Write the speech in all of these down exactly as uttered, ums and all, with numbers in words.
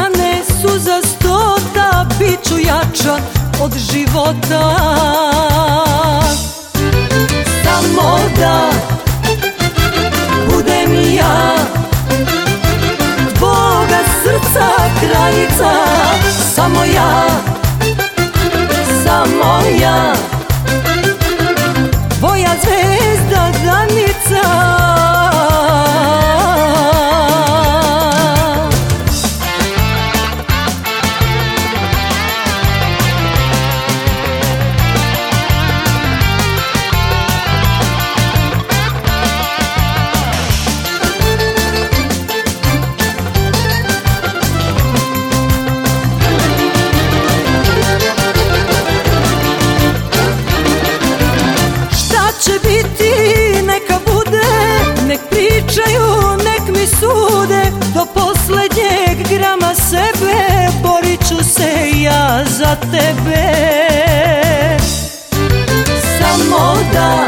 stane suza stota, bit ću jača od života. Samo da budem ja tvoga srca kraljica, samo ja, samo ja, tvoja zvezda danica. Nek pričaju, nek mi sude, do poslednjeg grama sebe borit ću se ja za tebe. Samo da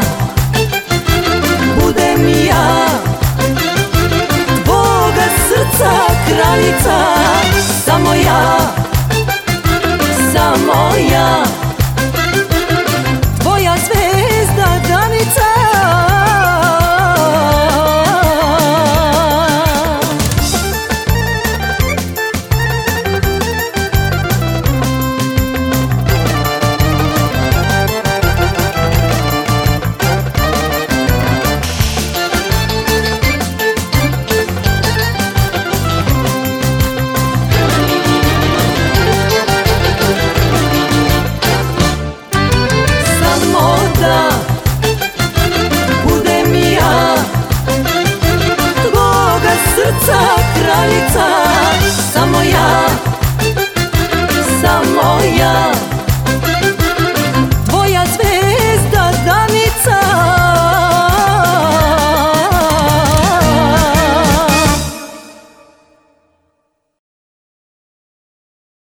budem ja tvoga srca kraljica,